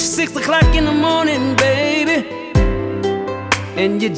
6 o'clock in the morning, baby, and you